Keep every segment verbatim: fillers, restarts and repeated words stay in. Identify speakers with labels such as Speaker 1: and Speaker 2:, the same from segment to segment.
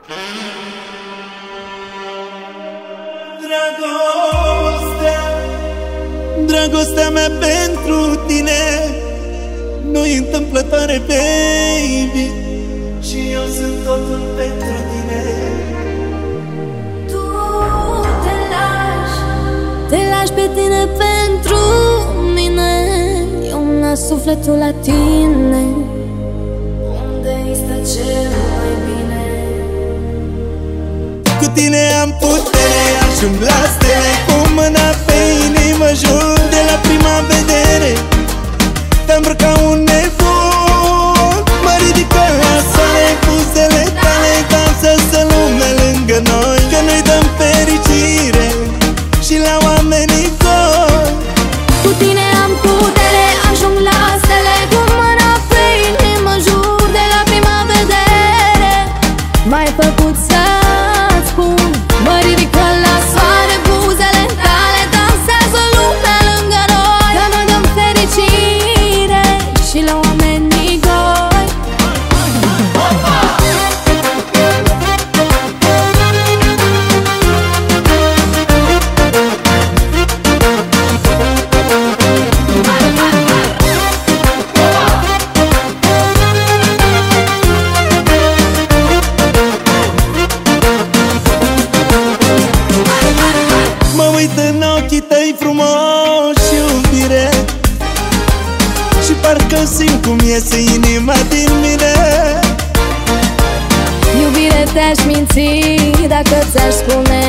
Speaker 1: Dragostea, dragostea mea pentru tine nu-i întâmplătoare, baby, și eu sunt totul pentru tine.
Speaker 2: Tu te lași, te lași pe tine pentru mine. Eu îmi las sufletul la tine, unde este cel mai bine.
Speaker 1: Cu tine am putere, ajung la stele, cu mâna pe inimă jur. De la prima vedere te-am îmbrăcat un nebun. Mă ridică la soare, buzele tale dansează lumea lângă noi. Că noi dăm fericire și la oamenii goi.
Speaker 2: Cu tine am putere, ajung la stele, cu mâna pe inimă jur. De la prima vedere m-ai făcut să-ți spun. Mă ridică la soare, buzele tale dansează lumea lângă noi. Că noi dăm fericire și la oamenii goi.
Speaker 1: Mă uit în ochii tăi frumoși, iubire, și parcă simt cum iese inima din mine.
Speaker 2: Iubire, te-aș minți dacă ți-aș spune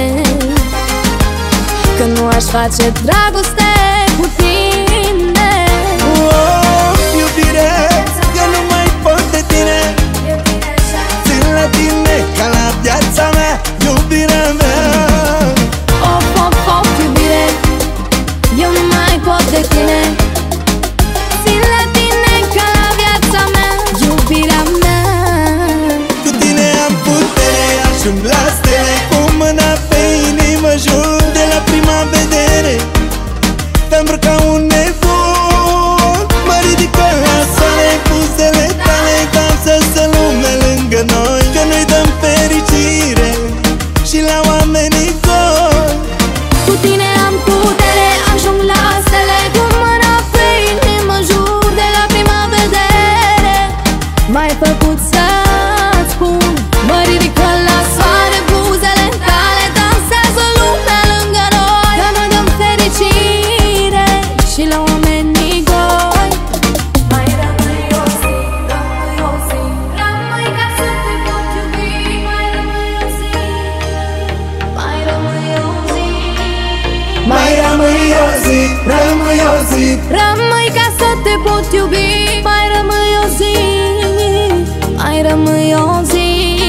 Speaker 2: că nu aș face dragoste cu tine.
Speaker 1: Oh, iubire, eu nu mai pot de tine. Țin la tine ca la viața mea, iubirea mea.
Speaker 2: Of, of, of, iubire, eu nu mai pot de tine. Țin la tine ca la viața mea, iubirea mea.
Speaker 1: Cu tine am putere, ajung la stele, cu mâna pe inimă jur. De la prima vedere te-am îmbrăcat un nebun. Mă ridică la soare, buzele tale dansează lumea lângă noi. Că noi dăm fericire și la oamenii goi.
Speaker 2: Cu tine am putere, ajung la stele, cu mâna pe inimă jur. De la prima vedere m-ai făcut să-ți spun. Mă ridică la soare, buzele tale dansează lumea lângă noi. Că noi dăm fericire și la oamenii goi. Mai rămâi o zi, rămâi o zi, rămâi ca să te pot iubi. Mai rămâi o zi, mai rămâi o zi,
Speaker 1: Mai rămâi o zi, rămâi o zi.
Speaker 2: rămâi ca să te pot iubi. Mai rămâi o zi, mai rămâi o zi.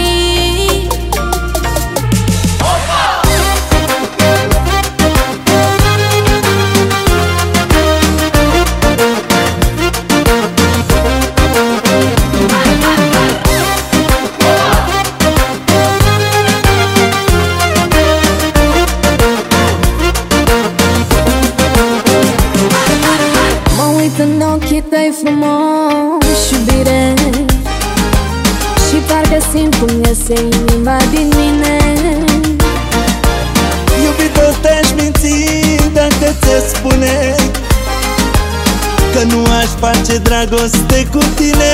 Speaker 2: Mă uit în ochii tăi frumoși, iubire, și parcă simt cum iese inima din mine.
Speaker 1: Iubito, te-aș minți dacă ți-aș spune că nu aș face dragoste cu tine.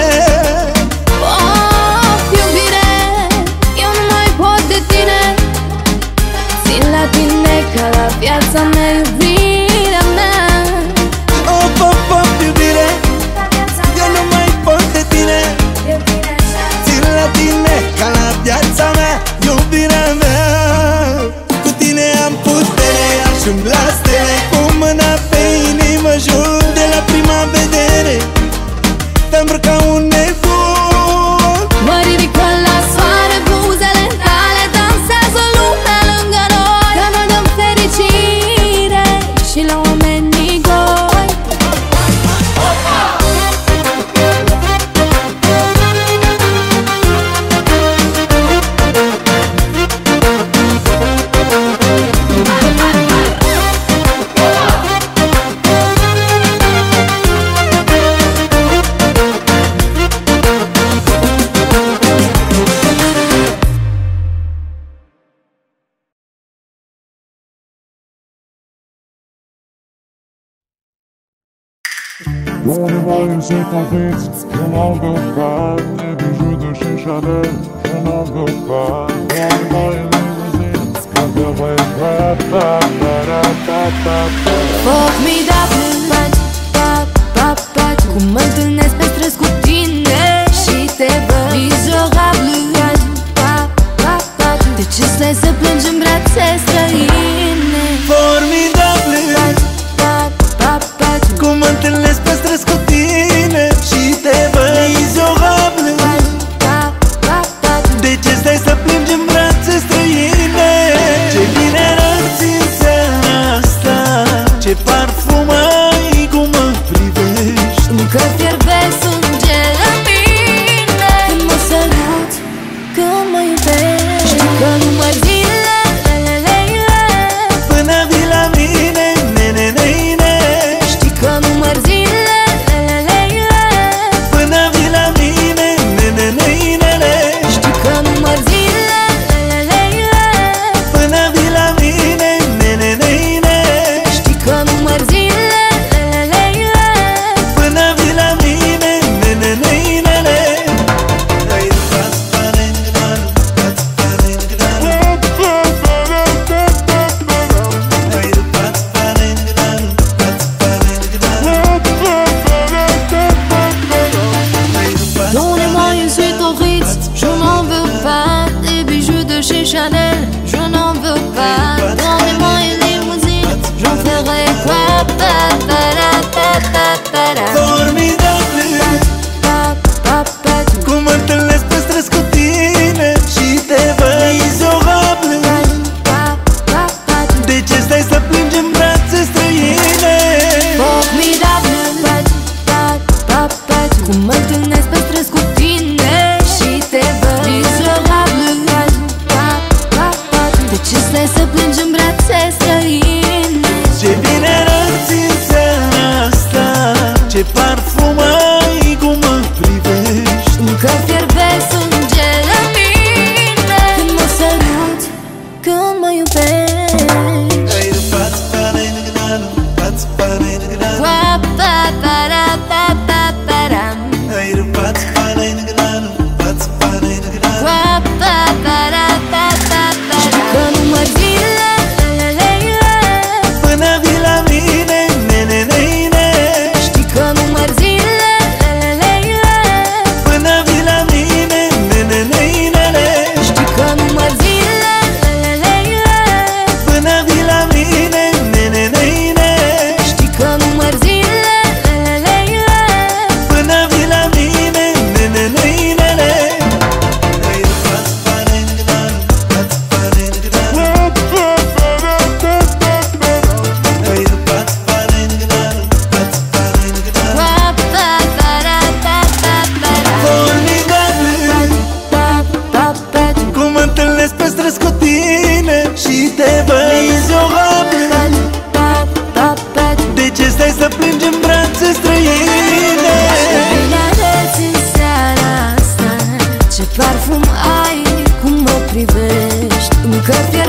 Speaker 2: Of, iubire, eu nu mai pot de tine. Țin la tine ca la viața mea, iubirea mea.
Speaker 1: Of, of, of, iubire, eu nu mai pot de tine. Țin la tine ca la viața mea, iubirea mea. Cu tine am putere, ajung la stele, cu mâna pe inimă jur. De la prima vedere te-am îmbrăcat un nebun.
Speaker 3: On est moyen c'est en fait, je n'en veux pas. Des bijoux de chez Chanel, je n'en veux pas. On est moyen limousine, je devrais pas.
Speaker 2: Formidable, pat, pat, pat, cum mă întâlnesc pe străzi cu tine și te văd mizorabil, pat, pat, pat, de ce stai să plângi în brațe străine?
Speaker 1: Formidable,
Speaker 2: pat, pat, pat,
Speaker 1: cum mă întâlnesc pe străzi cu tine și te văd mizorabil,
Speaker 2: pat, pat, pat,
Speaker 1: de ce stai să plângi în brațe străine? Ce bine arăți în seara asta, ce parfum ai, cum mă privești.
Speaker 2: încă fierbe sângele în mine când mă sărut, când mă iubești. Știi că număr zilele
Speaker 1: Până vii la mine, ne-ne-ne-ne.
Speaker 2: Știi că număr zilele
Speaker 1: Până vii la mine, ne-ne-ne-ne.
Speaker 2: Știi că număr zilele
Speaker 1: Până vii la mine, ne-ne-ne-ne.
Speaker 2: Știi că număr zilele
Speaker 1: Până vii la mine, ne-ne-ne-ne. Ai pas pane ngdan, pas pane ngdan. Ai pas pane ngdan, pas pane ngdan. Ai pas
Speaker 2: Donnez-moi une suite au Ritz, je n'en veux pas. Des bijoux de chez Chanel, je n'en veux pas. Donnez-moi une limousine, j'en ferai quoi? Pa, pa, ra, pa, pa, pa, ra.
Speaker 1: Formidable,
Speaker 2: Pa, pa, pa,
Speaker 1: cum mă întâlnesc pe străzi cu tine și te văd mizorabil.
Speaker 2: pa, pa, pa,
Speaker 1: De ce stai să plângi în brațe străine?
Speaker 2: Formidable, pa, pa, pa, pa, cum mă întâlnesc pe străzi cu tine și te văd mizorabil. Pa, pa, pa, de ce stai să plângi în brațe străine?
Speaker 1: Ce bine arăți în seara asta, ce parfum ai, cum mă privești.
Speaker 2: Încă fierbe sângele în mine când mă sărut, când mă iubești.
Speaker 1: Ai pas pane ngdan, pas pane ngdan.
Speaker 2: Pa, pa, pa, ra, pa, pa, pa, ram.
Speaker 1: Ai pas pane ngdan, pas pane ngdan.
Speaker 2: Pa, pa, pa, ra, pa, pa, pa, ram. Că număr zilele
Speaker 1: Până vii la mine, ne-ne-ne-ne.
Speaker 2: Știi că număr zilele
Speaker 1: Până vii la mine, ne-ne-ne-ne.
Speaker 2: Știi că număr zilele
Speaker 1: Până vii la mine, ne-ne-ne-ne.
Speaker 2: Știi că număr zilele
Speaker 1: Până vii la mine, ne-ne-ne-ne. Ai pas pane ngdan, pas pane ngdan. Ai pas pane ngdan, pas pane ngdan.
Speaker 2: Pa, pa, pa, ra, pa, pa, pa, ram.
Speaker 1: Formidable,
Speaker 2: Pa, pa, pa,
Speaker 1: cum mă întâlnesc pe străzi cu tine și te văd mizorabil.
Speaker 2: pa, pa, pa,
Speaker 1: De ce stai să plângi în brațe străine?
Speaker 2: bine arăți în seara asta, ce parfum ai, cum mă privești. Încă fierbe